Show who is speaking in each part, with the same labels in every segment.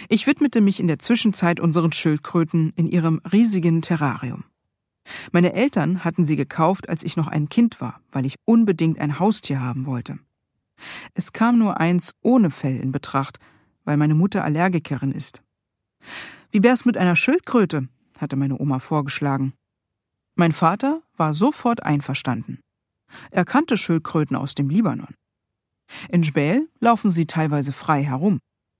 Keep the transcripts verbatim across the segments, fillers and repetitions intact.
Speaker 1: Ich widmete mich in der Zwischenzeit unseren Schildkröten in ihrem riesigen Terrarium. Meine Eltern hatten sie gekauft, als ich noch ein Kind war, weil ich unbedingt ein Haustier haben wollte. Es kam nur eins ohne Fell in Betracht, weil meine Mutter Allergikerin ist. »Wie wär's mit einer Schildkröte?« hatte meine Oma vorgeschlagen. Mein Vater war sofort einverstanden. Er kannte Schildkröten aus dem Libanon. In Jbeil laufen sie teilweise frei herum.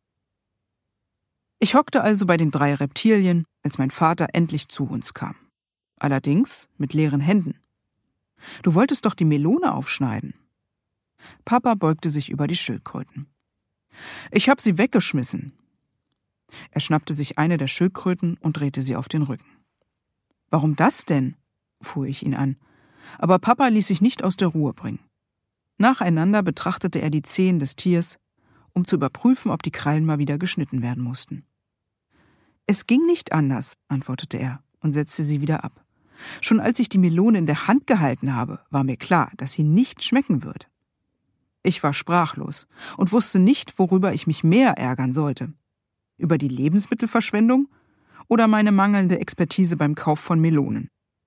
Speaker 1: Ich hockte also bei den drei Reptilien, als mein Vater endlich zu uns kam. Allerdings mit leeren Händen. »Du wolltest doch die Melone aufschneiden.« Papa beugte sich über die Schildkröten. »Ich hab sie weggeschmissen.« Er schnappte sich eine der Schildkröten und drehte sie auf den Rücken. »Warum das denn?« fuhr ich ihn an. Aber Papa ließ sich nicht aus der Ruhe bringen. Nacheinander betrachtete er die Zehen des Tiers, um zu überprüfen, ob die Krallen mal wieder geschnitten werden mussten. »Es ging nicht anders«, antwortete er und setzte sie wieder ab. »Schon als ich die Melone in der Hand gehalten habe, war mir klar, dass sie nicht schmecken wird.« Ich war sprachlos und wusste nicht, worüber ich mich mehr ärgern sollte. Über die Lebensmittelverschwendung oder meine mangelnde Expertise beim Kauf von Melonen.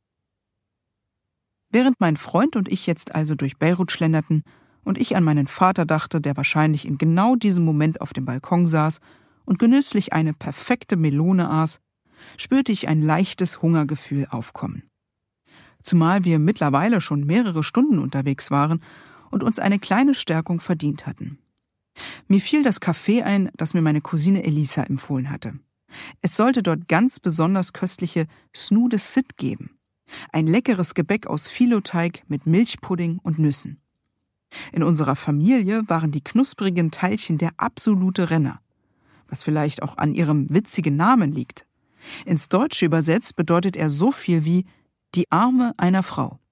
Speaker 1: Während mein Freund und ich jetzt also durch Beirut schlenderten und ich an meinen Vater dachte, der wahrscheinlich in genau diesem Moment auf dem Balkon saß und genüsslich eine perfekte Melone aß, spürte ich ein leichtes Hungergefühl aufkommen. Zumal wir mittlerweile schon mehrere Stunden unterwegs waren und uns eine kleine Stärkung verdient hatten. Mir fiel das Café ein, das mir meine Cousine Elisa empfohlen hatte. Es sollte dort ganz besonders köstliche Snoe de Sid geben. Ein leckeres Gebäck aus Filoteig mit Milchpudding und Nüssen. In unserer Familie waren die knusprigen Teilchen der absolute Renner, was vielleicht auch an ihrem witzigen Namen liegt. Ins Deutsche übersetzt bedeutet er so viel wie die Arme einer Frau.